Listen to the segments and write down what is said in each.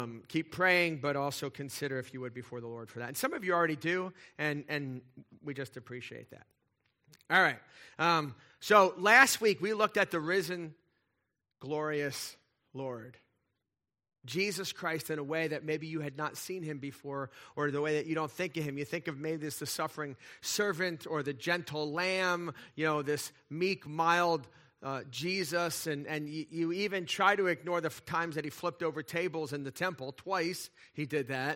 Keep praying, but also consider if you would before the Lord for that. And some of you already do, and we just appreciate that. All right. So last week we looked at the risen, glorious Lord, Jesus Christ, in a way that maybe you had not seen him before, or the way that you don't think of him. You think of maybe this the suffering servant or the gentle lamb, this meek, mild Jesus, and you even try to ignore the times that he flipped over tables in the temple. Twice he did that.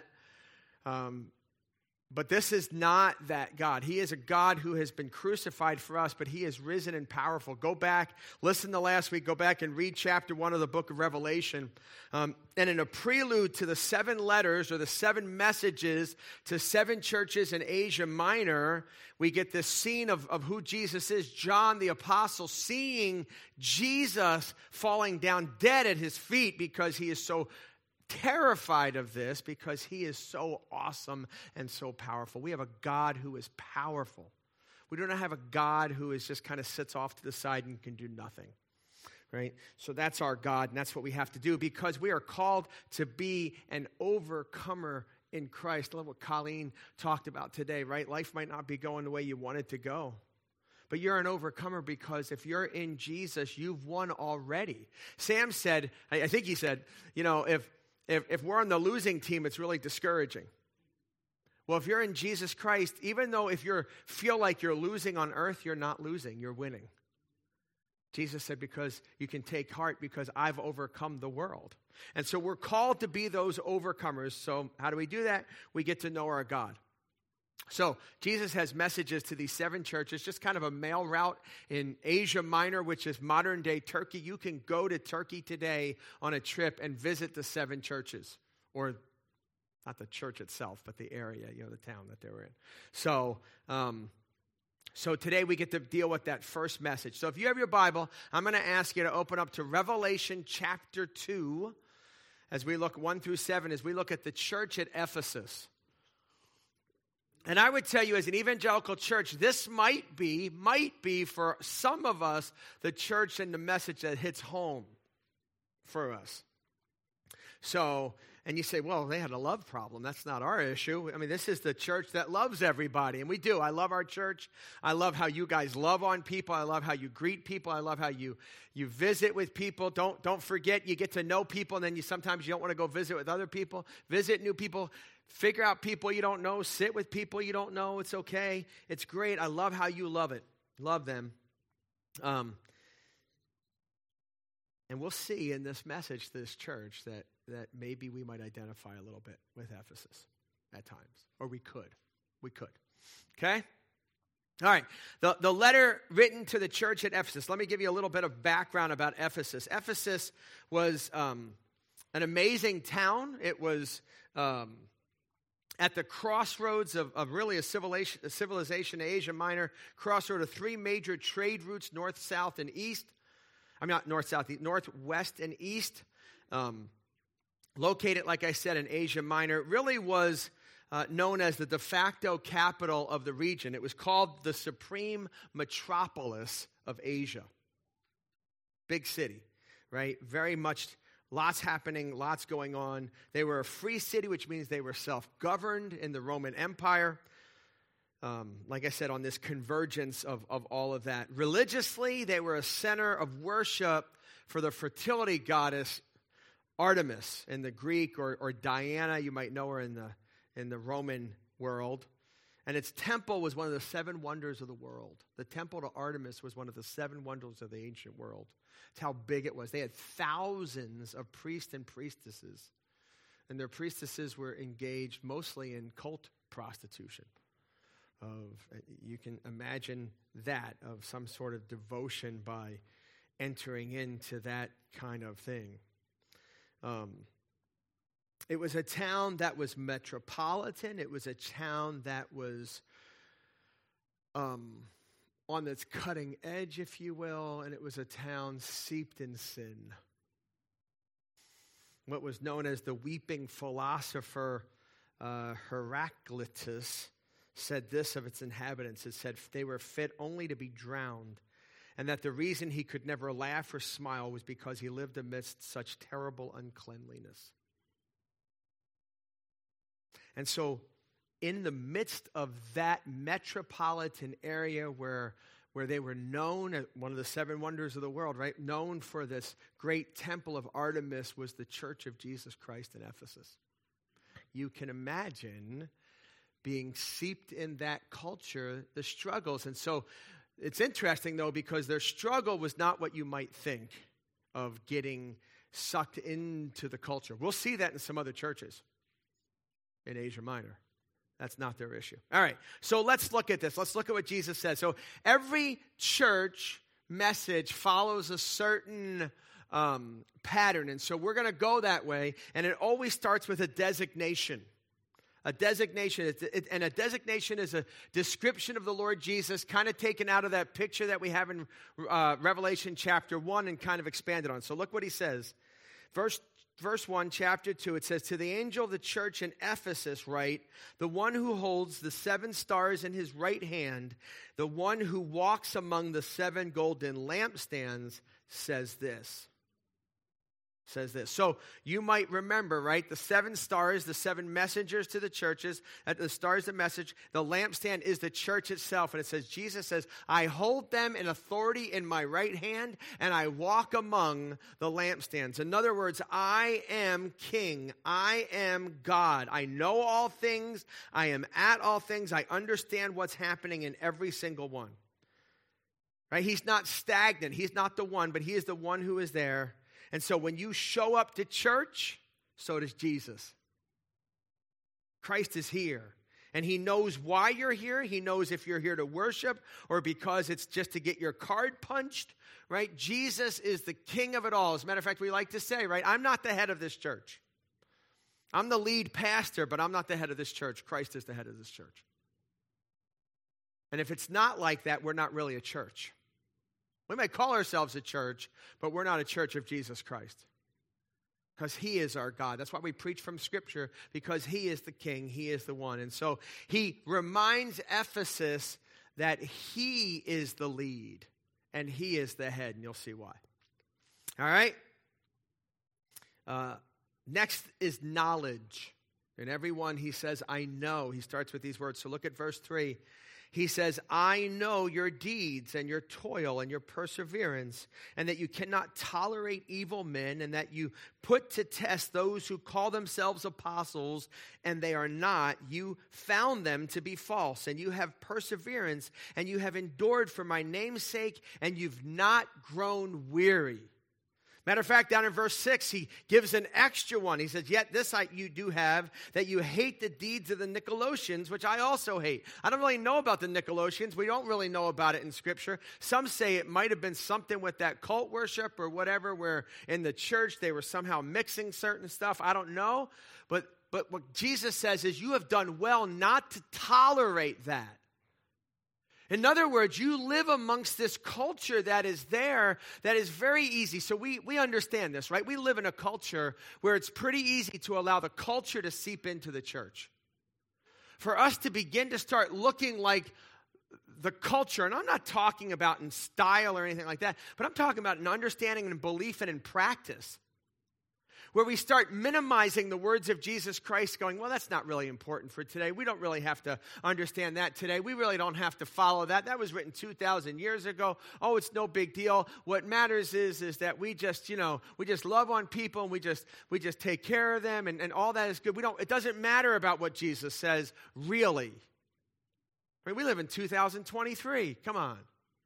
But this is not that God. He is a God who has been crucified for us, but he is risen and powerful. Go back, listen to last week, go back and read chapter 1 of the book of Revelation. And in a prelude to the 7 letters or the 7 messages to 7 churches in Asia Minor, we get this scene of who Jesus is. John the apostle seeing Jesus falling down dead at his feet because he is so terrified of this, because he is so awesome and so powerful. We have a God who is powerful. We do not have a God who is just kind of sits off to the side and can do nothing, right? So that's our God, and that's what we have to do, because we are called to be an overcomer in Christ. I love what Colleen talked about today, right? Life might not be going the way you want it to go, but you're an overcomer because if you're in Jesus, you've won already. Sam said, I think he said, if we're on the losing team, it's really discouraging. Well, if you're in Jesus Christ, even though if you feel like you're losing on earth, you're not losing, you're winning. Jesus said, because you can take heart because I've overcome the world. And so we're called to be those overcomers. So how do we do that? We get to know our God. So Jesus has messages to these 7 churches, just kind of a mail route in Asia Minor, which is modern-day Turkey. You can go to Turkey today on a trip and visit the 7 churches, or not the church itself, but the area, the town that they were in. So today we get to deal with that first message. So if you have your Bible, I'm going to ask you to open up to Revelation chapter 2, as we look 1 through 7, as we look at the church at Ephesus. And I would tell you, as an evangelical church, this might be for some of us the church and the message that hits home for us. So, and you say, well, they had a love problem. That's not our issue. I mean, this is the church that loves everybody, and we do. I love our church. I love how you guys love on people. I love how you greet people. I love how you visit with people. Don't forget, you get to know people, and then sometimes you don't want to go visit with other people. Visit new people. Figure out people you don't know. Sit with people you don't know. It's okay. It's great. I love how you love it. Love them. And we'll see in this message to this church that maybe we might identify a little bit with Ephesus at times. Or we could. Okay? All right. The letter written to the church at Ephesus. Let me give you a little bit of background about Ephesus. Ephesus was an amazing town. It was at the crossroads of really a civilization in Asia Minor, crossroad of 3 major trade routes, north, south, and east. I mean, not north, south, east, north, west, and east. Located, like I said, in Asia Minor. It really was known as the de facto capital of the region. It was called the supreme metropolis of Asia. Big city, right? Very much. Lots happening, lots going on. They were a free city, which means they were self-governed in the Roman Empire. Like I said, on this convergence of all of that. Religiously, they were a center of worship for the fertility goddess Artemis in the Greek, or Diana, you might know her in the Roman world. And its temple was one of the 7 wonders of the world. The temple to Artemis was one of the 7 wonders of the ancient world. That's how big it was. They had thousands of priests and priestesses. And their priestesses were engaged mostly in cult prostitution. You can imagine that, of some sort of devotion by entering into that kind of thing. It was a town that was metropolitan. It was a town that was on its cutting edge, if you will, and it was a town steeped in sin. What was known as the weeping philosopher Heraclitus said this of its inhabitants. It said they were fit only to be drowned, and that the reason he could never laugh or smile was because he lived amidst such terrible uncleanliness. And so in the midst of that metropolitan area where they were known as one of the seven wonders of the world, right? Known for this great temple of Artemis was the Church of Jesus Christ in Ephesus. You can imagine being seeped in that culture, the struggles. And so it's interesting, though, because their struggle was not what you might think of getting sucked into the culture. We'll see that in some other churches in Asia Minor. That's not their issue. All right, so let's look at this. Let's look at what Jesus says. So every church message follows a certain pattern, and so we're going to go that way, and it always starts with a designation. A designation, and a designation is a description of the Lord Jesus, kind of taken out of that picture that we have in Revelation chapter 1 and kind of expanded on. So look what he says. Verse 1, chapter 2, it says, "To the angel of the church in Ephesus write, the one who holds the 7 stars in his right hand, the one who walks among the 7 golden lampstands, says this." So you might remember, right? The 7 stars, the 7 messengers to the churches. The star is the message. The lampstand is the church itself. And it says, Jesus says, "I hold them in authority in my right hand, and I walk among the lampstands." In other words, I am king. I am God. I know all things. I am at all things. I understand what's happening in every single one. Right? He's not stagnant. He's not the one, but he is the one who is there. And so when you show up to church, so does Jesus. Christ is here. And he knows why you're here. He knows if you're here to worship or because it's just to get your card punched, right? Jesus is the king of it all. As a matter of fact, we like to say, right, I'm not the head of this church. I'm the lead pastor, but I'm not the head of this church. Christ is the head of this church. And if it's not like that, we're not really a church. We might call ourselves a church, but we're not a church of Jesus Christ. Because he is our God. That's why we preach from Scripture, because he is the king, he is the one. And so he reminds Ephesus that he is the lead and he is the head, and you'll see why. All right? Next is knowledge. And everyone, he says, I know. He starts with these words. So look at verse 3. He says, I know your deeds and your toil and your perseverance, and that you cannot tolerate evil men, and that you put to test those who call themselves apostles, and they are not. You found them to be false, and you have perseverance, and you have endured for my name's sake, and you've not grown weary. Matter of fact, down in verse 6, he gives an extra one. He says, yet this you do have, that you hate the deeds of the Nicolaitans, which I also hate. I don't really know about the Nicolaitans. We don't really know about it in Scripture. Some say it might have been something with that cult worship or whatever, where in the church they were somehow mixing certain stuff. I don't know. But what Jesus says is, you have done well not to tolerate that. In other words, you live amongst this culture that is there, that is very easy. So we understand this, right? We live in a culture where it's pretty easy to allow the culture to seep into the church. For us to begin to start looking like the culture, and I'm not talking about in style or anything like that, but I'm talking about in understanding and belief and in practice, where we start minimizing the words of Jesus Christ, going, well, that's not really important for today. We don't really have to understand that today. We really don't have to follow that. That was written 2,000 years ago. Oh, it's no big deal. What matters is that we just love on people, and we just take care of them, and all that is good. It doesn't matter about what Jesus says, really. I mean, we live in 2023. Come on.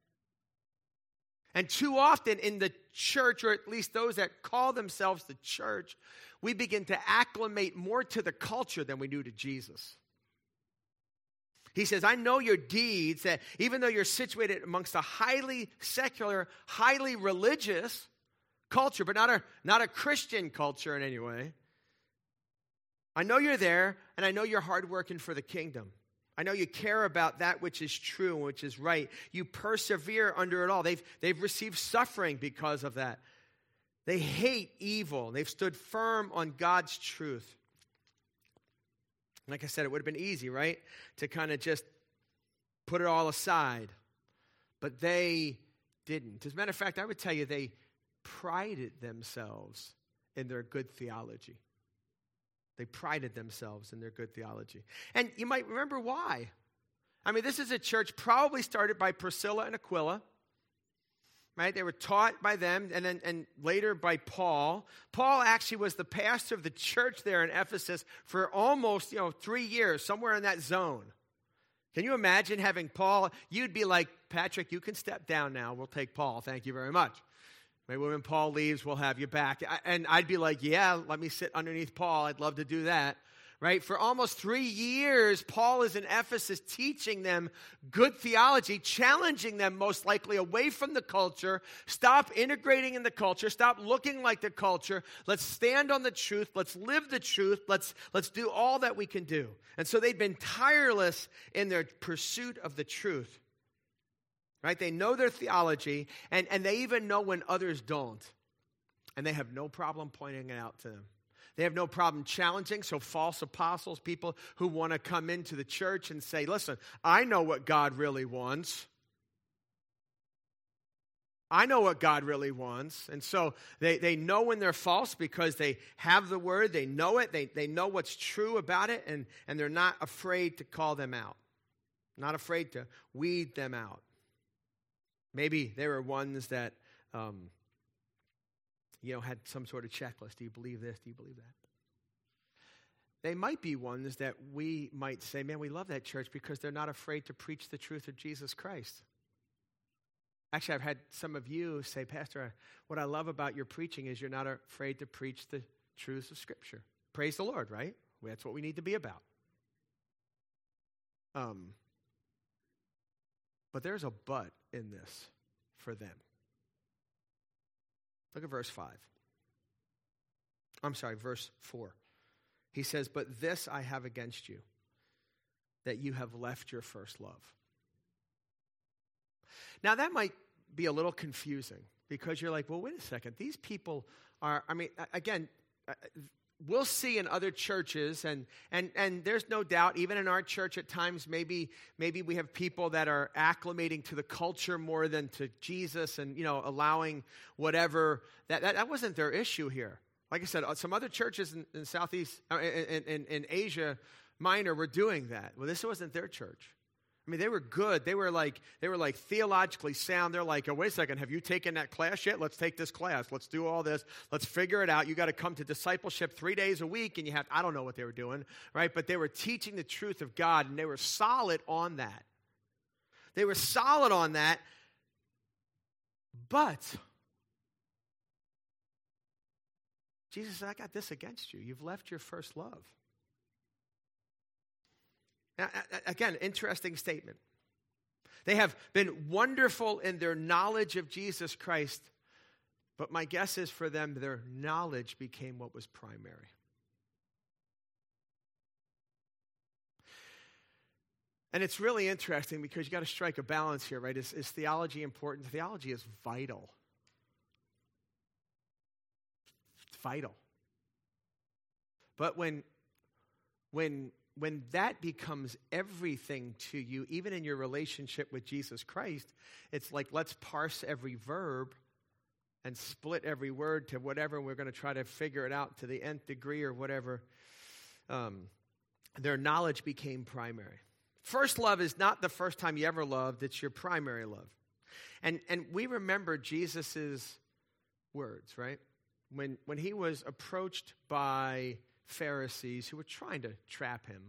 And too often in the church, or at least those that call themselves the church, we begin to acclimate more to the culture than we do to Jesus. He says, I know your deeds, that even though you're situated amongst a highly secular, highly religious culture, but not a Christian culture in any way, I know you're there, and I know you're hard working for the kingdom. I know you care about that which is true and which is right. You persevere under it all. They've received suffering because of that. They hate evil. They've stood firm on God's truth. Like I said, it would have been easy, right, to kind of just put it all aside. But they didn't. As a matter of fact, I would tell you they prided themselves in their good theology. They prided themselves in their good theology. And you might remember why. I mean, this is a church probably started by Priscilla and Aquila, right? They were taught by them and later by Paul. Paul actually was the pastor of the church there in Ephesus for almost, 3 years, somewhere in that zone. Can you imagine having Paul? You'd be like, Patrick, you can step down now. We'll take Paul. Thank you very much. Maybe when Paul leaves, we'll have you back. And I'd be like, yeah, let me sit underneath Paul. I'd love to do that, right? For almost 3 years, Paul is in Ephesus teaching them good theology, challenging them most likely away from the culture. Stop integrating in the culture. Stop looking like the culture. Let's stand on the truth. Let's live the truth. Let's do all that we can do. And so they'd been tireless in their pursuit of the truth. Right? They know their theology, and they even know when others don't. And they have no problem pointing it out to them. They have no problem challenging. So false apostles, people who want to come into the church and say, listen, I know what God really wants. I know what God really wants. And so they know when they're false because they have the word. They know it. They know what's true about it, and they're not afraid to call them out. Not afraid to weed them out. Maybe they were ones that, had some sort of checklist. Do you believe this? Do you believe that? They might be ones that we might say, man, we love that church because they're not afraid to preach the truth of Jesus Christ. Actually, I've had some of you say, Pastor, what I love about your preaching is you're not afraid to preach the truths of Scripture. Praise the Lord, right? That's what we need to be about. But there's a but in this for them. Look at verse 4. He says, but this I have against you, that you have left your first love. Now that might be a little confusing because you're like, well, wait a second. These people are, again, we'll see in other churches, and there's no doubt, even in our church at times, maybe we have people that are acclimating to the culture more than to Jesus and, allowing whatever. That wasn't their issue here. Like I said, some other churches in Southeast, in Asia Minor were doing that. Well, this wasn't their church. They were good. They were like theologically sound. They're like, oh, wait a second, have you taken that class yet? Let's take this class. Let's do all this. Let's figure it out. You got to come to discipleship 3 days a week, and I don't know what they were doing, right? But they were teaching the truth of God, and they were solid on that. But Jesus said, I got this against you. You've left your first love. Now, again, interesting statement. They have been wonderful in their knowledge of Jesus Christ, but my guess is for them, their knowledge became what was primary. And it's really interesting because you got to strike a balance here, right? Is theology important? Theology is vital. It's vital. But when that becomes everything to you, even in your relationship with Jesus Christ, it's like, let's parse every verb and split every word to whatever, and we're going to try to figure it out to the nth degree or whatever. Their knowledge became primary. First love is not the first time you ever loved, it's your primary love. And we remember Jesus' words, right? When he was approached by Pharisees who were trying to trap him.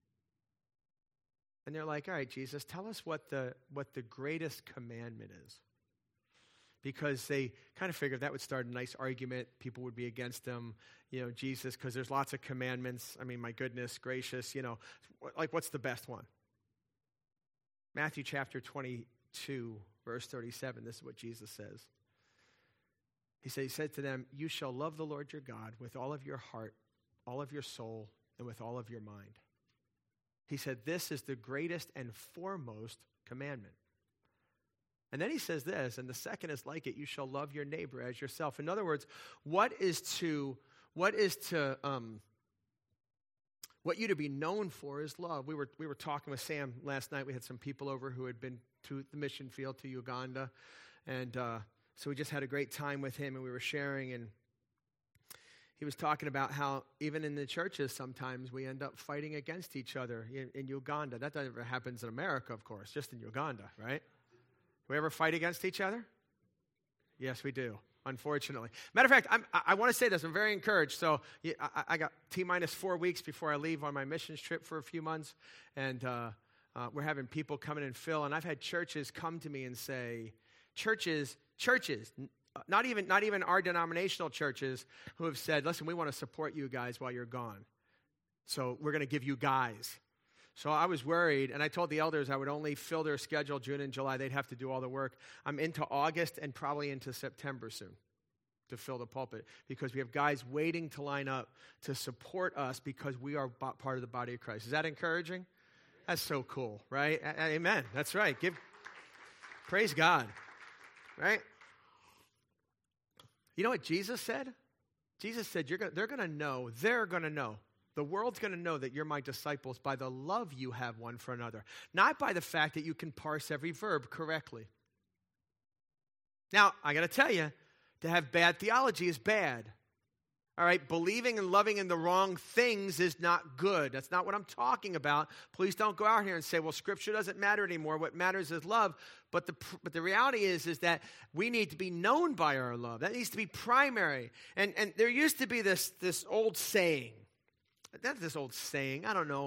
And they're like, all right, Jesus, tell us what the greatest commandment is. Because they kind of figured that would start a nice argument. People would be against him, Jesus, because there's lots of commandments. My goodness gracious, what's the best one? Matthew chapter 22, verse 37, this is what Jesus says. He said to them, you shall love the Lord your God with all of your heart, all of your soul, and with all of your mind. He said, this is the greatest and foremost commandment. And then he says this, and the second is like it, you shall love your neighbor as yourself. In other words, what you to be known for is love. We were talking with Sam last night. We had some people over who had been to the mission field to Uganda. And so we just had a great time with him, and we were sharing, and he was talking about how even in the churches sometimes we end up fighting against each other in Uganda. That never happens in America, of course, just in Uganda, right? Do we ever fight against each other? Yes, we do, unfortunately. Matter of fact, I want to say this. I'm very encouraged. So I got T-minus 4 weeks before I leave on my missions trip for a few months, and we're having people come in and fill. And I've had churches come to me and say, churches, not even our denominational churches, who have said, listen, we want to support you guys while you're gone. So we're going to give you guys. So I was worried, and I told the elders I would only fill their schedule June and July. They'd have to do all the work. I'm into August and probably into September soon to fill the pulpit, because we have guys waiting to line up to support us because we are part of the body of Christ. Is that encouraging? That's so cool, right? Amen. That's right. Praise God, right? You know what Jesus said? Jesus said, they're going to know, the world's going to know that you're my disciples by the love you have one for another, not by the fact that you can parse every verb correctly. Now, I got to tell you, to have bad theology is bad. All right, believing and loving in the wrong things is not good. That's not what I'm talking about. Please don't go out here and say, well, Scripture doesn't matter anymore. What matters is love. But the reality is that we need to be known by our love. That needs to be primary. And there used to be this old saying. That's this old saying. I don't know.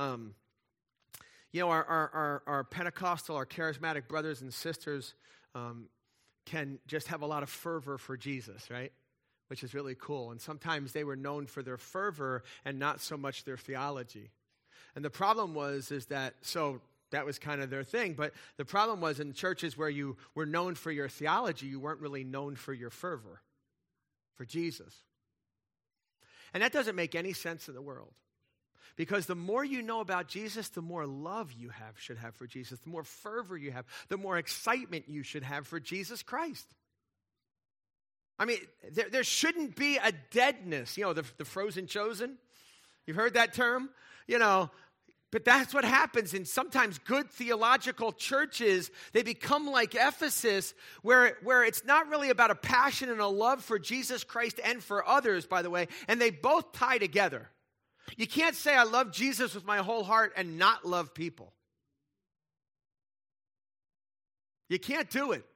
Our Pentecostal, our charismatic brothers and sisters can just have a lot of fervor for Jesus, right? Which is really cool. And sometimes they were known for their fervor and not so much their theology. And the problem was that was kind of their thing. But the problem was in churches where you were known for your theology, you weren't really known for your fervor for Jesus. And that doesn't make any sense in the world. Because the more you know about Jesus, the more love you should have for Jesus. The more fervor you have, the more excitement you should have for Jesus Christ. I mean, there shouldn't be a deadness. You know, the frozen chosen. You've heard that term? You know, but that's what happens in sometimes good theological churches. They become like Ephesus, where it's not really about a passion and a love for Jesus Christ and for others, by the way, and they both tie together. You can't say I love Jesus with my whole heart and not love people. You can't do it.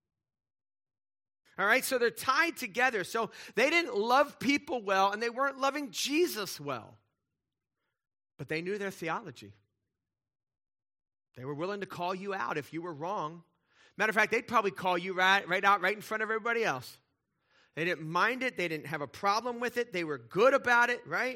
All right, so they're tied together. So they didn't love people well, and they weren't loving Jesus well. But they knew their theology. They were willing to call you out if you were wrong. Matter of fact, they'd probably call you right out right in front of everybody else. They didn't mind it. They didn't have a problem with it. They were good about it, right?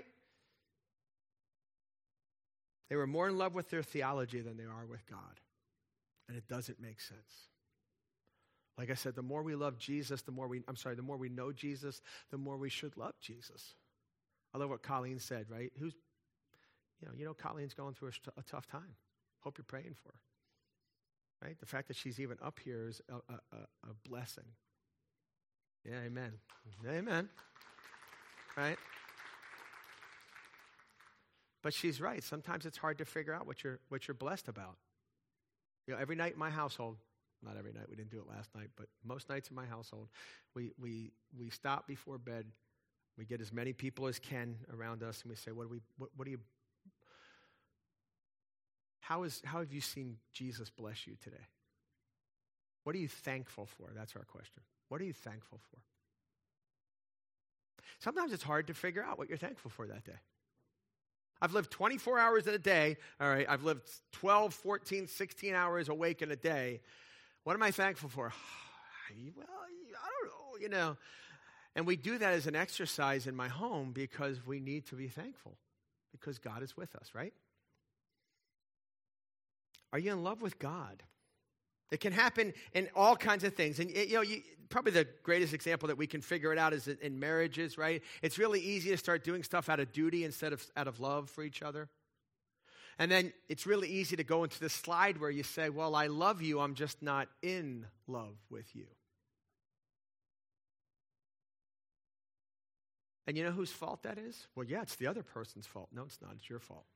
They were more in love with their theology than they are with God. And it doesn't make sense. Like I said, the more we love Jesus, the more we know Jesus, the more we should love Jesus. I love what Colleen said, right? Colleen's going through a tough time. Hope you're praying for her. Right? The fact that she's even up here is a blessing. Yeah, amen. Amen. Right? But she's right. Sometimes it's hard to figure out what you're blessed about. You know, every night in my household, not every night, we didn't do it last night, but most nights in my household, we stop before bed. We get as many people as can around us, and we say, how have you seen Jesus bless you today? What are you thankful for? That's our question. What are you thankful for? Sometimes it's hard to figure out what you're thankful for that day. I've lived 24 hours in a day. All right, I've lived 12, 14, 16 hours awake in a day. What am I thankful for? Well, I don't know, And we do that as an exercise in my home because we need to be thankful because God is with us, right? Are you in love with God? It can happen in all kinds of things. And, probably the greatest example that we can figure it out is in marriages, right? It's really easy to start doing stuff out of duty instead of out of love for each other. And then it's really easy to go into the slide where you say, well, I love you, I'm just not in love with you. And you know whose fault that is? Well, yeah, it's the other person's fault. No, it's not. It's your fault.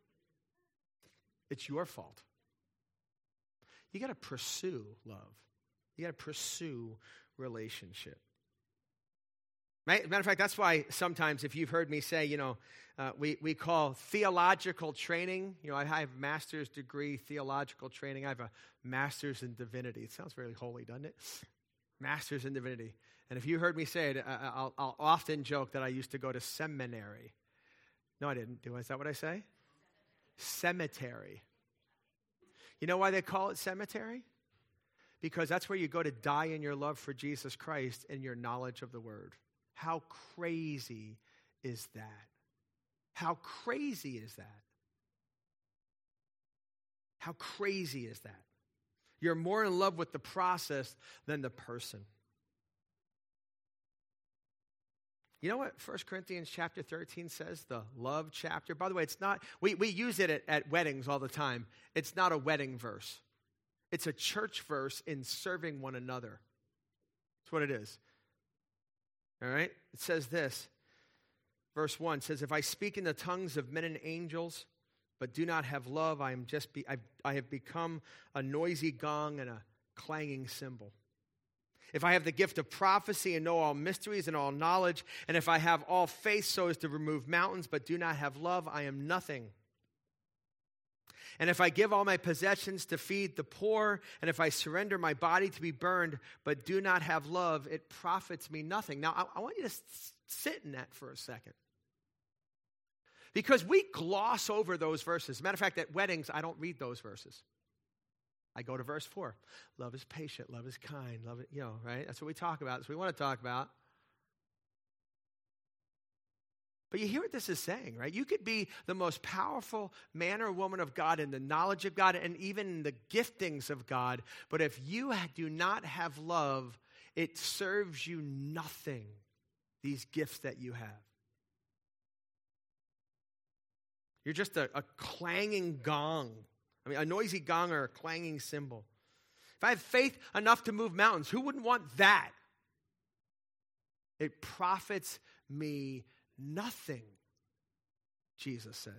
It's your fault. You got to pursue love. You got to pursue relationship. Right? Matter of fact, that's why sometimes if you've heard me say, we call theological training, I have a master's degree, theological training. I have a master's in divinity. It sounds very holy, doesn't it? Master's in divinity. And if you heard me say it, I'll often joke that I used to go to seminary. No, I didn't. Is that what I say? Cemetery. You know why they call it cemetery? Because that's where you go to die in your love for Jesus Christ and your knowledge of the Word. How crazy is that? How crazy is that? How crazy is that? You're more in love with the process than the person. You know what 1 Corinthians chapter 13 says? The love chapter. By the way, it's not, we use it at weddings all the time. It's not a wedding verse. It's a church verse in serving one another. That's what it is. All right? It says this. Verse 1 says, if I speak in the tongues of men and angels, but do not have love, I have become a noisy gong and a clanging cymbal. If I have the gift of prophecy and know all mysteries and all knowledge, and if I have all faith so as to remove mountains, but do not have love, I am nothing. And if I give all my possessions to feed the poor, and if I surrender my body to be burned, but do not have love, it profits me nothing. Now, I want you to sit in that for a second. Because we gloss over those verses. As a matter of fact, at weddings, I don't read those verses. I go to verse 4. Love is patient, love is kind, love it, right? That's what we talk about. That's what we want to talk about. But you hear what this is saying, right? You could be the most powerful man or woman of God in the knowledge of God and even in the giftings of God. But if you do not have love, it serves you nothing, these gifts that you have. You're just a clanging gong. A noisy gong or a clanging cymbal. If I have faith enough to move mountains, who wouldn't want that? It profits me nothing, Jesus says.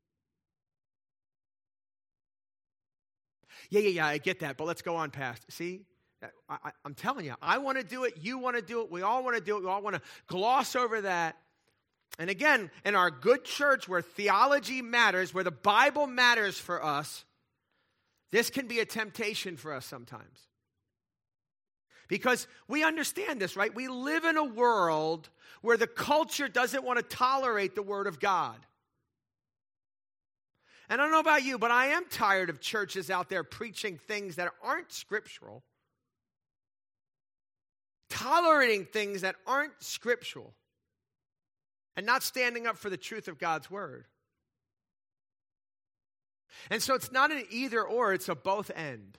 Yeah, I get that, but let's go on past. See, I'm telling you, I want to do it, you want to do it, we all want to do it, we all want to gloss over that. And again, in our good church where theology matters, where the Bible matters for us, this can be a temptation for us sometimes. Because we understand this, right? We live in a world where the culture doesn't want to tolerate the Word of God. And I don't know about you, but I am tired of churches out there preaching things that aren't scriptural, tolerating things that aren't scriptural, and not standing up for the truth of God's Word. And so it's not an either or, it's a both end.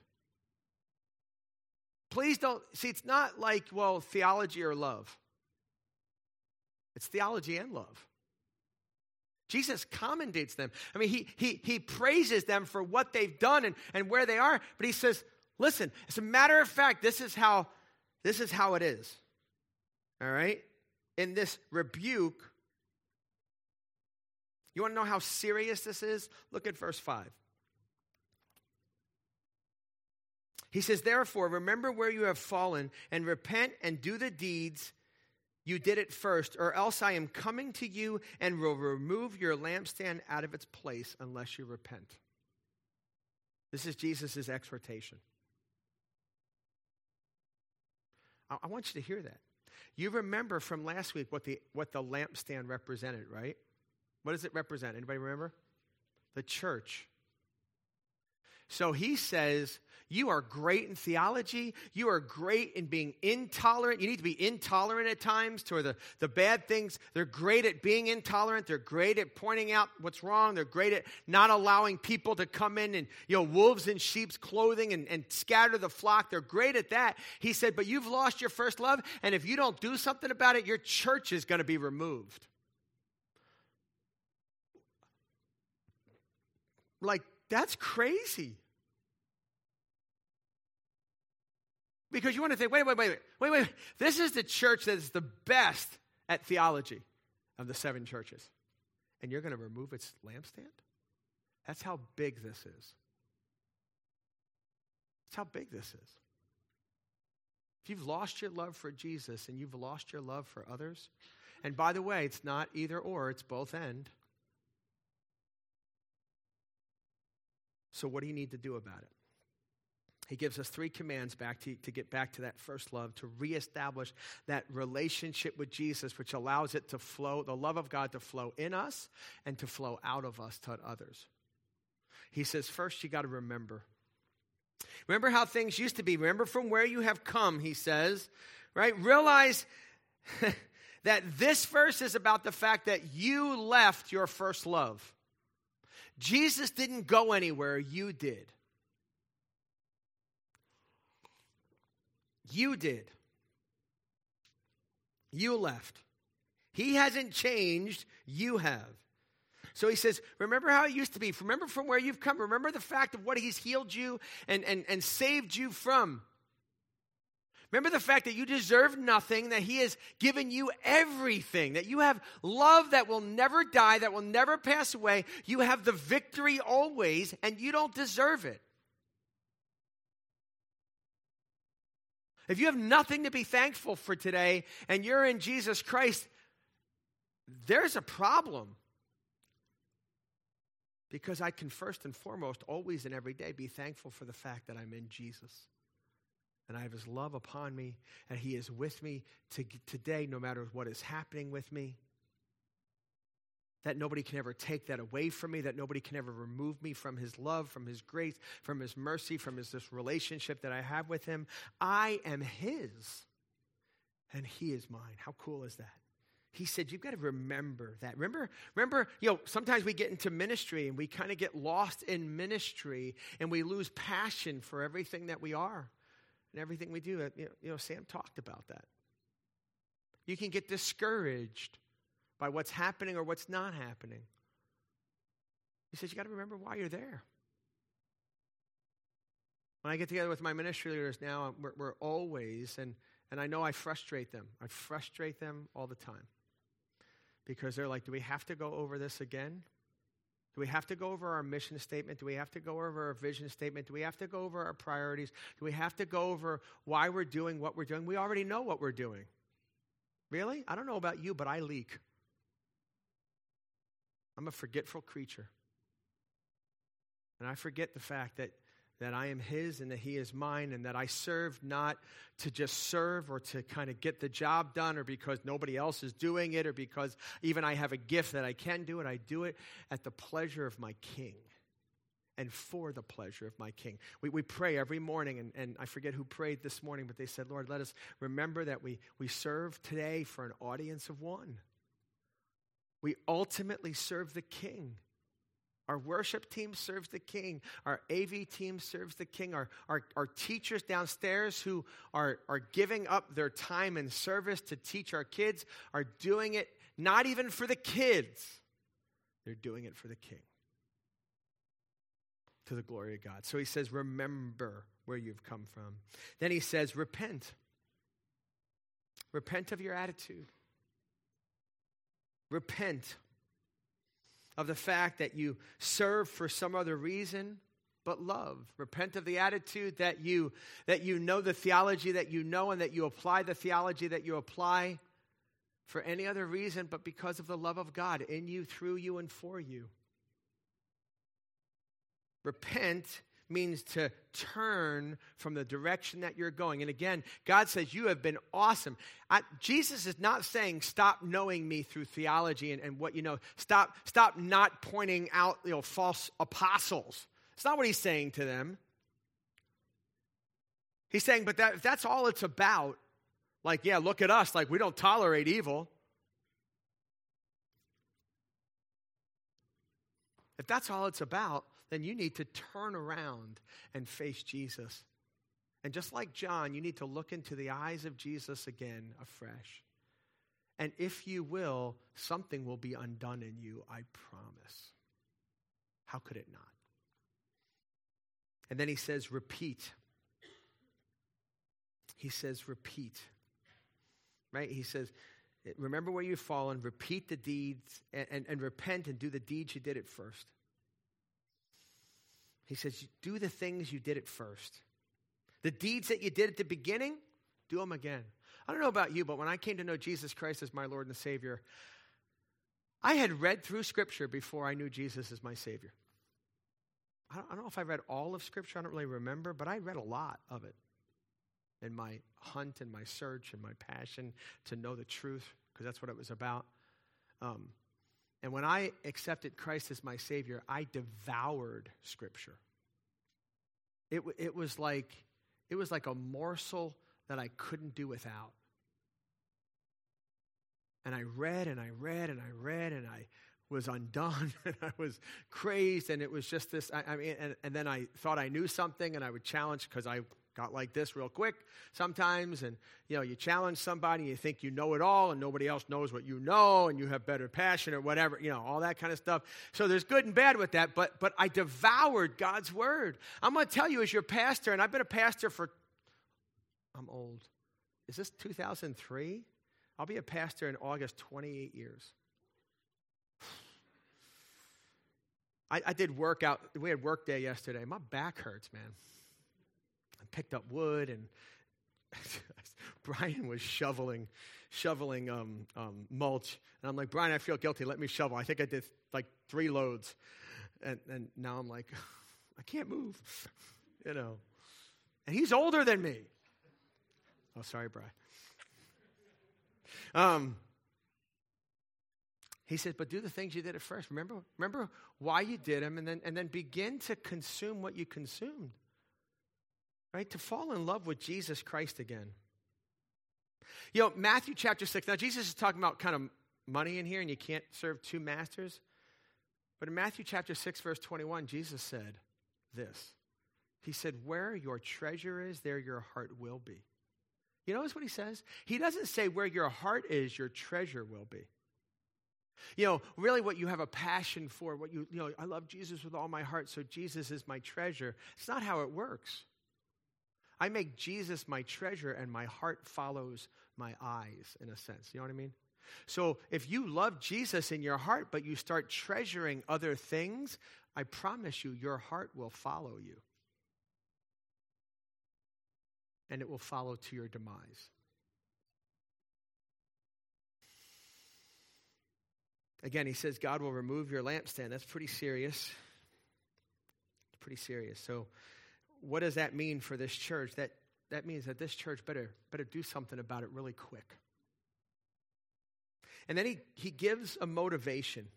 Please don't, see, it's not like, theology or love. It's theology and love. Jesus commendates them. He praises them for what they've done and where they are, but he says, listen, as a matter of fact, this is how it is. All right? In this rebuke, you want to know how serious this is? Look at verse 5. He says, therefore, remember where you have fallen and repent and do the deeds you did at first, or else I am coming to you and will remove your lampstand out of its place unless you repent. This is Jesus' exhortation. I want you to hear that. You remember from last week what the lampstand represented, right? What does it represent? Anybody remember? The church. So he says, you are great in theology. You are great in being intolerant. You need to be intolerant at times toward the bad things. They're great at being intolerant. They're great at pointing out what's wrong. They're great at not allowing people to come in and, wolves in sheep's clothing and scatter the flock. They're great at that. He said, but you've lost your first love, and if you don't do something about it, your church is going to be removed. Like, that's crazy. Because you want to think, wait. This is the church that is the best at theology of the 7 churches. And you're going to remove its lampstand? That's how big this is. That's how big this is. if you've lost your love for Jesus and you've lost your love for others, and by the way, it's not either or, it's both and. So what do you need to do about it? He gives us 3 commands back to get back to that first love, to reestablish that relationship with Jesus, which allows it to flow, the love of God to flow in us and to flow out of us to others. He says, first, you got to remember. Remember how things used to be. Remember from where you have come, he says, right? Realize that this verse is about the fact that you left your first love. Jesus didn't go anywhere, you did. You did. You left. He hasn't changed, you have. So he says, remember how it used to be. Remember from where you've come. Remember the fact of what he's healed you and saved you from. Remember the fact that you deserve nothing, that he has given you everything, that you have love that will never die, that will never pass away. You have the victory always, and you don't deserve it. If you have nothing to be thankful for today, and you're in Jesus Christ, there's a problem. Because I can first and foremost, always and every day, be thankful for the fact that I'm in Jesus. And I have his love upon me, and he is with me today, no matter what is happening with me. That nobody can ever take that away from me, that nobody can ever remove me from his love, from his grace, from his mercy, from this relationship that I have with him. I am his, and he is mine. How cool is that? He said, you've got to remember that. Remember, sometimes we get into ministry and we kind of get lost in ministry and we lose passion for everything that we are and everything we do. Sam talked about that. You can get discouraged by what's happening or what's not happening. He says, you got to remember why you're there. When I get together with my ministry leaders now, we're always, and I know I frustrate them. I frustrate them all the time. Because they're like, do we have to go over this again? Do we have to go over our mission statement? Do we have to go over our vision statement? Do we have to go over our priorities? Do we have to go over why we're doing what we're doing? We already know what we're doing. Really? I don't know about you, but I leak. I'm a forgetful creature. And I forget the fact that I am his and that he is mine, and that I serve not to just serve or to kind of get the job done or because nobody else is doing it or because even I have a gift that I can do it. I do it at the pleasure of my King and for the pleasure of my King. We pray every morning, and I forget who prayed this morning, but they said, Lord, let us remember that we serve today for an audience of one. We ultimately serve the King. Our worship team serves the King. Our AV team serves the King. Our teachers downstairs who are giving up their time and service to teach our kids are doing it not even for the kids. They're doing it for the King. To the glory of God. So he says, remember where you've come from. Then he says, repent. Repent of your attitude. Repent of the fact that you serve for some other reason but love. Repent of the attitude that you know the theology that you know and that you apply the theology that you apply for any other reason but because of the love of God in you, through you, and for you. Repent means to turn from the direction that you're going. And again, God says, you have been awesome. Jesus is not saying, stop knowing me through theology and what you know. Stop not pointing out false apostles. It's not what he's saying to them. He's saying, but if that's all it's about, like, yeah, look at us, like we don't tolerate evil. If that's all it's about, then you need to turn around and face Jesus. And just like John, you need to look into the eyes of Jesus again afresh. And if you will, something will be undone in you, I promise. How could it not? And then he says, repeat. He says, repeat. Right? He says, remember where you've fallen, repeat the deeds, and repent and do the deeds you did at first. He says, do the things you did at first. The deeds that you did at the beginning, Do them again. I don't know about you, but when I came to know Jesus Christ as my Lord and Savior, I had read through Scripture before I knew Jesus as my Savior. I don't know if I read all of Scripture. I don't really remember, but I read a lot of it in my hunt and my search and my passion to know the truth, because that's what it was about. And when I accepted Christ as my Savior, I devoured Scripture. It was like a morsel that I couldn't do without. And I read and I read and I read, and I was undone and I was crazed, and it was just this. And then I thought I knew something, and I would challenge, because I got like this real quick sometimes. And you challenge somebody, and you think you know it all, and nobody else knows what you know, and you have better passion or whatever, all that kind of stuff. So there's good and bad with that. But I devoured God's word. I'm going to tell you, as your pastor, and I've been a pastor for, I'm old. Is this 2003? I'll be a pastor in August, 28 years. I did workout. We had work day yesterday. My back hurts, man. I picked up wood, and Brian was shoveling mulch. And I'm like, Brian, I feel guilty. Let me shovel. I think I did like 3 loads. And now I'm like, I can't move, And he's older than me. Oh, sorry, Brian. He says, but do the things you did at first. Remember why you did them, and then begin to consume what you consumed. Right? To fall in love with Jesus Christ again. Matthew chapter 6. Now, Jesus is talking about kind of money in here, and you can't serve 2 masters. But in Matthew chapter 6, verse 21, Jesus said this. He said, where your treasure is, there your heart will be. You notice what he says? He doesn't say where your heart is, your treasure will be. Really what you have a passion for, I love Jesus with all my heart, so Jesus is my treasure. It's not how it works. I make Jesus my treasure, and my heart follows my eyes, in a sense. You know what I mean? So if you love Jesus in your heart, but you start treasuring other things, I promise you, your heart will follow you. And it will follow to your demise. Again, he says God will remove your lampstand. That's pretty serious. It's pretty serious. So what does that mean for this church? That means that this church better do something about it really quick. And then he gives a motivation.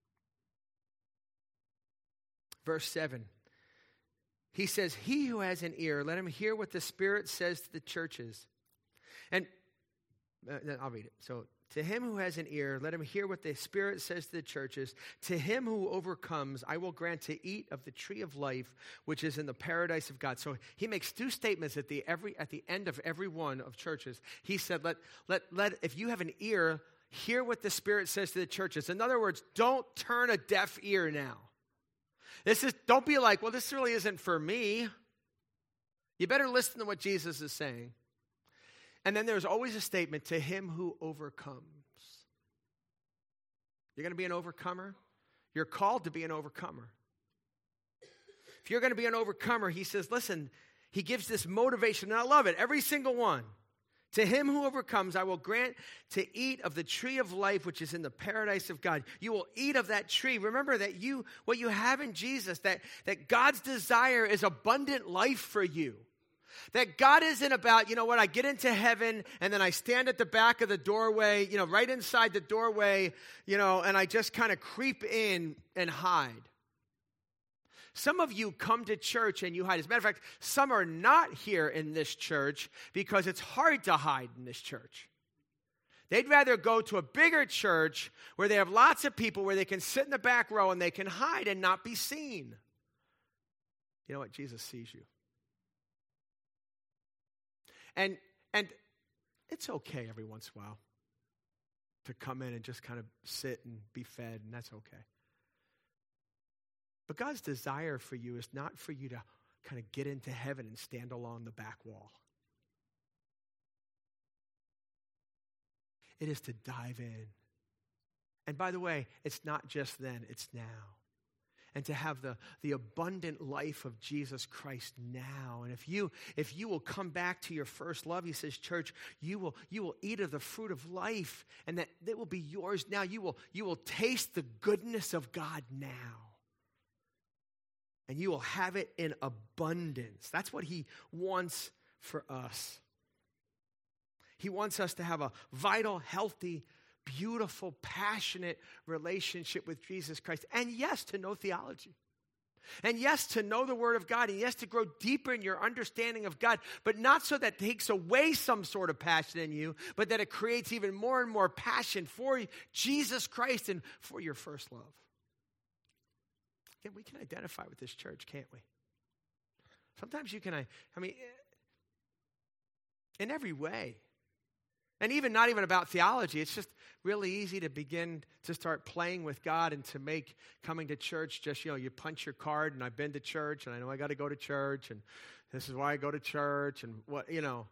Verse 7. He says, he who has an ear, let him hear what the Spirit says to the churches. And I'll read it. So, to him who has an ear, let him hear what the Spirit says to the churches. To him who overcomes, I will grant to eat of the tree of life, which is in the paradise of God. So he makes 2 statements at the end of every one of churches. He said, let if you have an ear, hear what the Spirit says to the churches. In other words, don't turn a deaf ear now. Don't be like, well, this really isn't for me. You better listen to what Jesus is saying. And then there's always a statement, to him who overcomes. You're going to be an overcomer? You're called to be an overcomer. If you're going to be an overcomer, he says, listen, he gives this motivation, and I love it, every single one. To him who overcomes, I will grant to eat of the tree of life, which is in the paradise of God. You will eat of that tree. Remember that what you have in Jesus, that God's desire is abundant life for you. That God isn't about, I get into heaven and then I stand at the back of the doorway, right inside the doorway, and I just kind of creep in and hide. Some of you come to church and you hide. As a matter of fact, some are not here in this church because it's hard to hide in this church. They'd rather go to a bigger church where they have lots of people where they can sit in the back row and they can hide and not be seen. You know what? Jesus sees you. And it's okay every once in a while to come in and just kind of sit and be fed, and that's okay. But God's desire for you is not for you to kind of get into heaven and stand along the back wall. It is to dive in. And by the way, it's not just then, it's now. and to have the abundant life of Jesus Christ now. And if you will come back to your first love, he says, church, you will eat of the fruit of life, and that it will be yours now. You will taste the goodness of God now. And you will have it in abundance. That's what he wants for us. He wants us to have a vital, healthy, beautiful, passionate relationship with Jesus Christ. And yes, to know theology. And yes, to know the Word of God. And yes, to grow deeper in your understanding of God. But not so that it takes away some sort of passion in you, but that it creates even more and more passion for Jesus Christ and for your first love. Again, we can identify with this church, can't we? Sometimes you can, in every way. And even not even about theology. It's just really easy to begin to start playing with God and to make coming to church just, you punch your card, and I've been to church, and I know I got to go to church, and this is why I go to church, and what.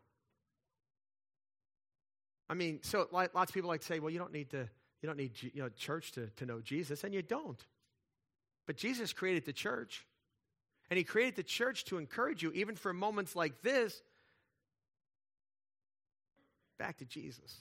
So lots of people like to say, well, you don't need church to know Jesus, and you don't. But Jesus created the church, and he created the church to encourage you, even for moments like this, back to Jesus.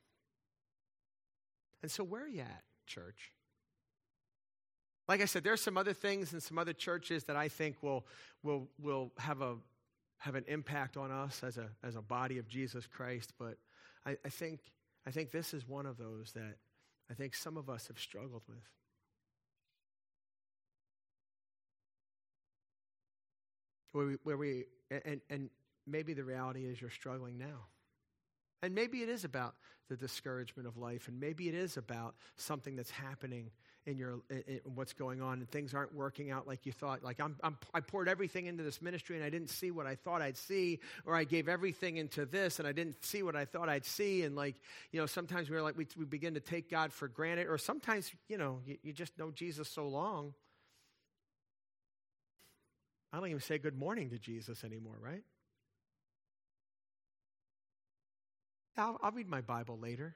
And so where are you at, church? Like I said, there's some other things in some other churches that I think will have an impact on us as a body of Jesus Christ. But I think this is one of those that I think some of us have struggled with. And maybe the reality is you're struggling now. And maybe it is about the discouragement of life, and maybe it is about something that's happening in what's going on, and things aren't working out like you thought. Like I poured everything into this ministry, and I didn't see what I thought I'd see, or I gave everything into this, and I didn't see what I thought I'd see. And sometimes we begin to take God for granted, or sometimes you just know Jesus so long. I don't even say good morning to Jesus anymore, right? I'll read my Bible later.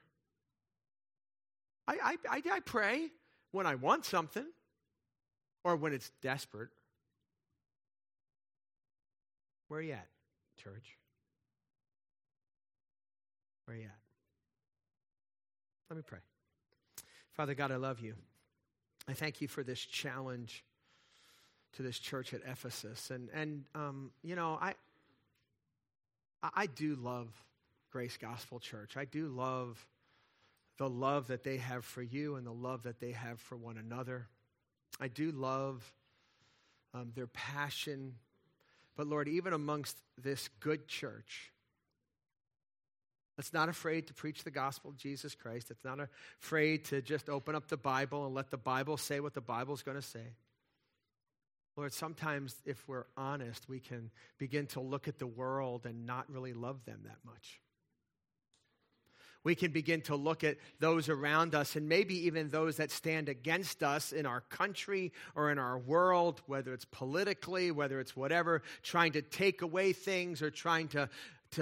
I pray when I want something or when it's desperate. Where are you at, church? Where are you at? Let me pray. Father God, I love you. I thank you for this challenge to this church at Ephesus. And I do love Grace Gospel Church. I do love the love that they have for you and the love that they have for one another. I do love their passion. But Lord, even amongst this good church, that's not afraid to preach the gospel of Jesus Christ. It's not afraid to just open up the Bible and let the Bible say what the Bible's going to say. Lord, sometimes if we're honest, we can begin to look at the world and not really love them that much. We can begin to look at those around us, and maybe even those that stand against us in our country or in our world, whether it's politically, whether it's whatever, trying to take away things or trying to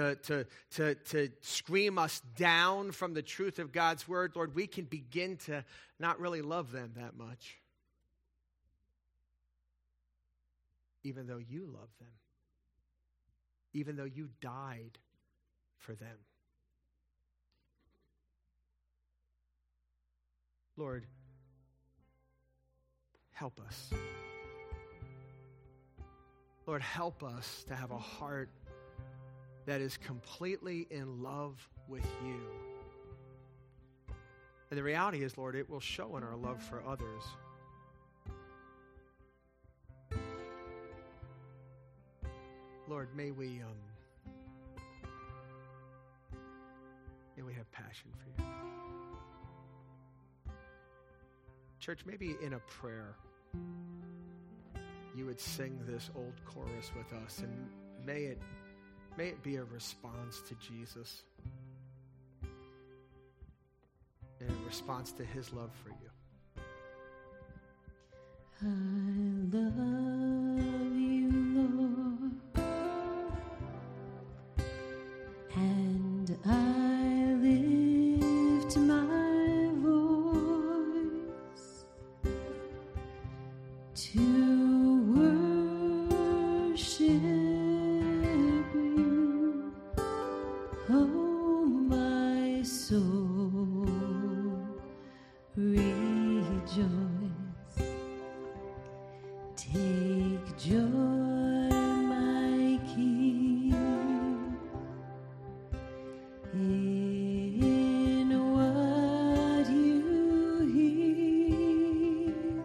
scream us down from the truth of God's word. Lord, we can begin to not really love them that much, even though you love them, even though you died for them. Lord, help us. Lord, help us to have a heart that is completely in love with you. And the reality is, Lord, it will show in our love for others. Lord, may we have passion for you. Church, maybe in a prayer, you would sing this old chorus with us, and may it be a response to Jesus and a response to his love for you. I love you, Lord, and I lift my voice to worship you, oh my soul, rejoice. Take joy, my King, in what you hear.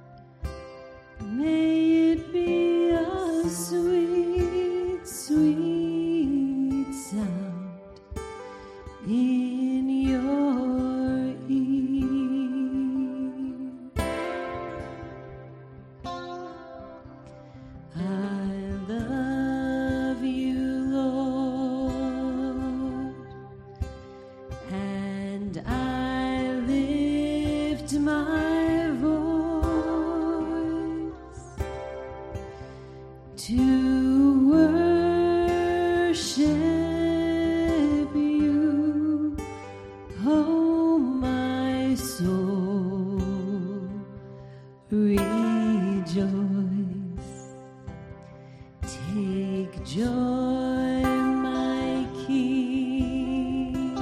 May it be a sweet, sweet sound in your ear. I love you, Lord, and I lift my voice to worship you, oh my soul, rejoice. Take joy, my King,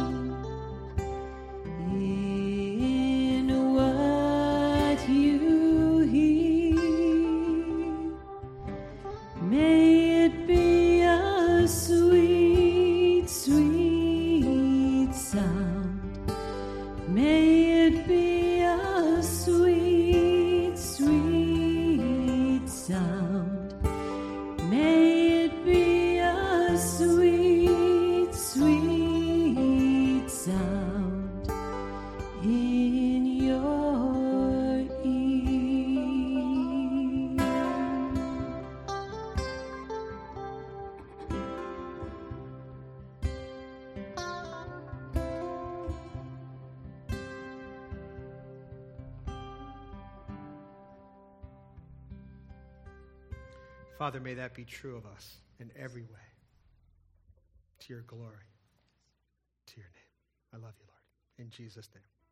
in what you hear. May it be a sweet, sweet sound. May it be a sweet, sweet sound. May it be a sweet, sweet sound in your ear. Father, may that be true of us in every way, to your glory, to your name. I love you, Lord. In Jesus' name.